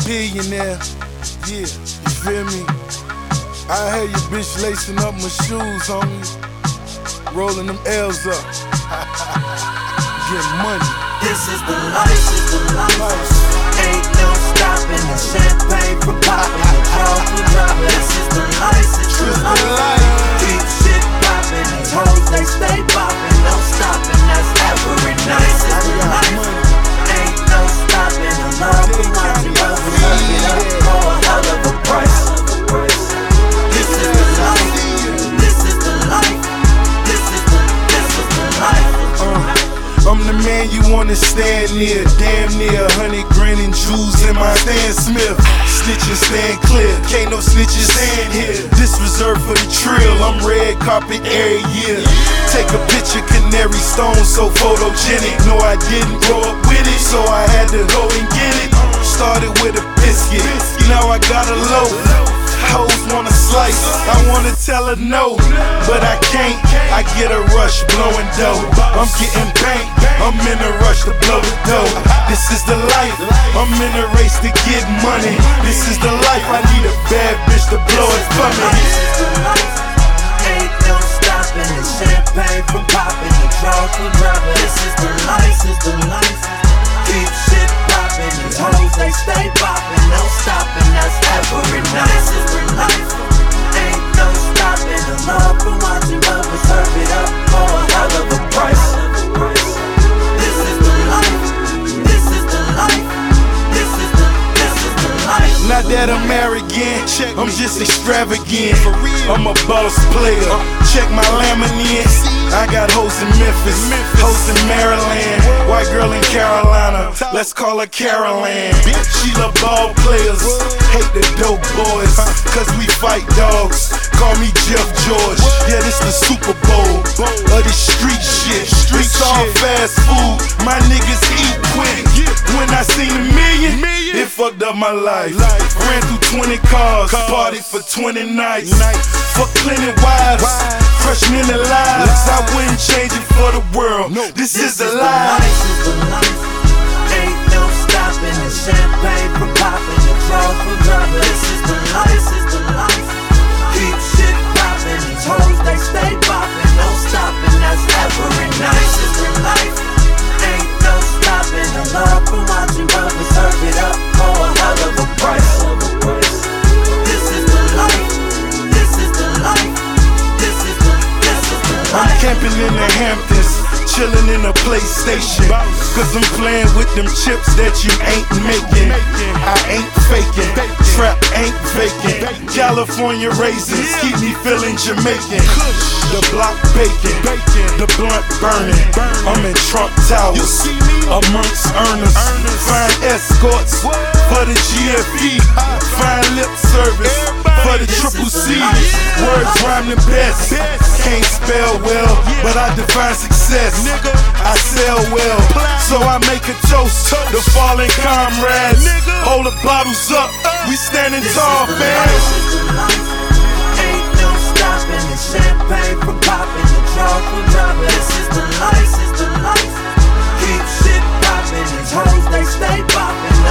billionaire. Yeah, you feel me? I had your bitch lacing up my shoes, homie. Rolling them L's up. Getting money. This is the life, ain't no stopping the champagne from popping, the draws from dropping. This is the life, keep shit popping, these hoes they stay popping, no stopping, that's every night. This is the life, ain't no stopping, the love from watching brothers serve it up for a hell of a price. This is the life, this is the life, this is the life. I'm the man you wanna stand near. Damn near 100 grand in jewels in my Stan Smith. Snitches stand clear, can't no snitches stand here. This reserved for the trill, I'm red carpet every year. Take a picture, canary stone, so photogenic. No, I didn't grow up with it, so I had to go and get it. Started with a biscuit, now I got a loaf. Hoes wanna slice, I wanna tell her no, but I can't. I get a rush blowing dough. I'm getting bank, I'm in a rush to blow the dough. This is the life, I'm in a race to get money. This is the life, I need a bad bitch to blow it for me. This is the life, ain't no stopping the champagne from popping, the draws from dropping. This is the life, keep shit popping, these hoes they stay popping, no stopping, that's every night. This is the life, ain't no stopping the love from watching brothers serve it up for a hell of a price. This is the life, this is the life, this is the life. Not that I'm arrogant, I'm just extravagant. I'm a boss player, check my laminates. I got hoes in Memphis, hoes in Maryland, white girl in Carolina, let's call her Caroline. She love ball players, hate the dope boys, cause we fight dogs. Call me Jeff George, yeah, this the Super Bowl of this street shit. Streets all fast food, my niggas eat quick. When I seen a million, it fucked up my life. Ran through 20 cars, partied for 20 nights. Fuck plenty wives, crushed many lives. I wouldn't change it for the world. This is the life. Ain't no stopping the champagne from popping, the draws from dropping. This is the life, keep shit popping, these hoes they stay popping, no stopping, that's every night. This is the life, ain't no stopping the love from watching brothers serve it up for a hell of a price. This is the life, this is the life, this is the life. I'm camping in the Hamptons, chillin' in a PlayStation, cause I'm playing with them chips that you ain't making. I ain't faking, trap ain't vacant. California raisins keep me feeling Jamaican. The block baking, the blunt burning. I'm in Trump Towers, amongst earners. Fine escorts for the GFE, fine lip service for the Triple C. Words rhyme the best, can't spell well, but I define success. I sell well, so I make a toast to fallen comrades. Hold the bottles up, we standing tall, fam. Ain't no stopping the champagne from popping, the draws from dropping. This is the life, keep shit popping, these hoes they stay popping.